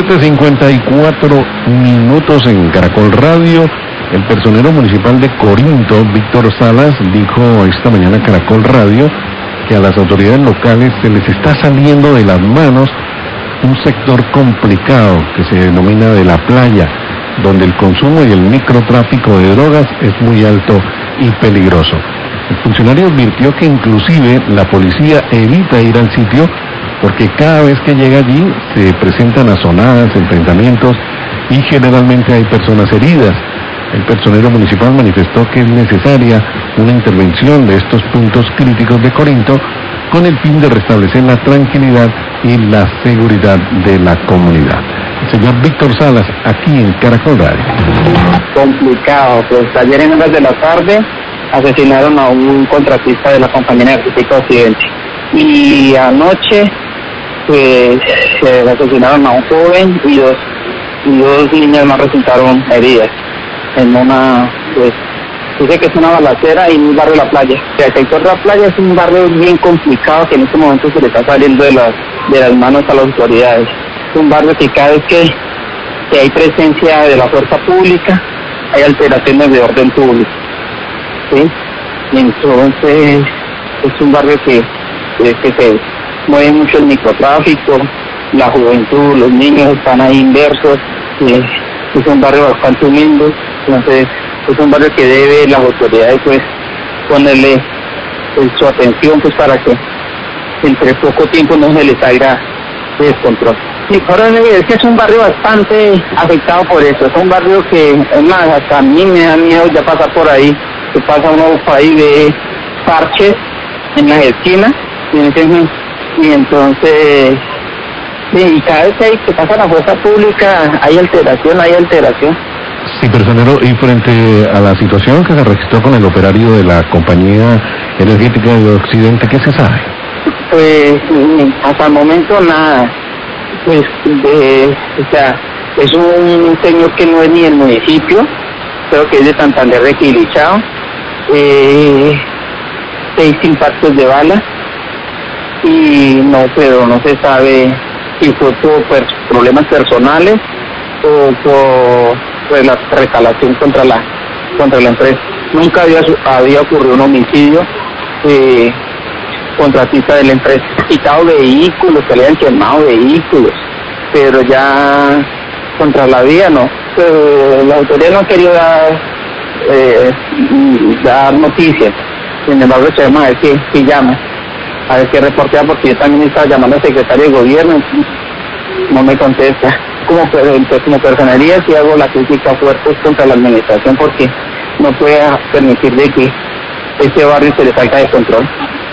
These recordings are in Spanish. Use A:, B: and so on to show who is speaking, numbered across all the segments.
A: 7:54 en Caracol Radio. El personero municipal de Corinto, Víctor Salas, dijo esta mañana a Caracol Radio que a las autoridades locales se les está saliendo de las manos un sector complicado que se denomina de la playa, donde el consumo y el microtráfico de drogas es muy alto y peligroso. El funcionario advirtió que inclusive la policía evita ir al sitio porque cada vez que llega allí se presentan azonadas, enfrentamientos y generalmente hay personas heridas. El personero municipal manifestó que es necesaria una intervención de estos puntos críticos de Corinto con el fin de restablecer la tranquilidad y la seguridad de la comunidad. El señor Víctor Salas, aquí en Caracol Radio.
B: Complicado, pues ayer en horas de la tarde asesinaron a un contratista de la compañía energética Occidente y anoche pues asesinaron a un joven y dos niñas más resultaron heridas en una, pues dice que es una balacera en un barrio de la playa. El sector de la playa es un barrio bien complicado que en este momento se le está saliendo de las manos a las autoridades. Es un barrio que cada vez que hay presencia de la fuerza pública hay alteraciones de orden público, ¿sí? Y entonces es un barrio que se mueve mucho el microtráfico, la juventud, los niños están ahí inversos, es un barrio bastante humilde. Entonces es un barrio que debe las autoridades pues ponerle su atención pues para que entre poco tiempo no se les salga de descontrol. Sí, ahora es que es un barrio bastante afectado por eso, es un barrio que es más, hasta a mí me da miedo ya pasar por ahí, que pasa uno por ahí de parches en las esquinas y entonces sí, y cada vez que pasa la fuerza pública hay alteración.
A: Sí, personero, y frente a la situación que se registró con el operario de la compañía energética de Occidente, ¿qué se sabe?
B: Pues hasta el momento nada, pues o sea, es un señor que no es ni del municipio, creo que es de Santander de Quilichao, 6 impactos de bala y pero no se sabe si fue por problemas personales o por la retalación contra la empresa. Nunca había ocurrido un homicidio contratista de la empresa. Quitado vehículos, se le habían quemado vehículos, pero ya contra la vía no. La autoridad no ha querido dar noticias. Sin embargo, esperemos a ver si llama, a ver qué reportea, porque yo también estaba llamando al secretario de gobierno, no me contesta. Como personería sí hago la crítica fuerte contra la administración porque no puede permitir de que este barrio se le salga de control.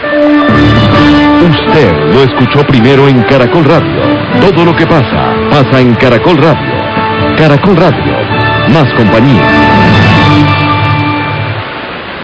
C: Usted lo escuchó primero en Caracol Radio. Todo lo que pasa en Caracol Radio. Caracol Radio, más compañía.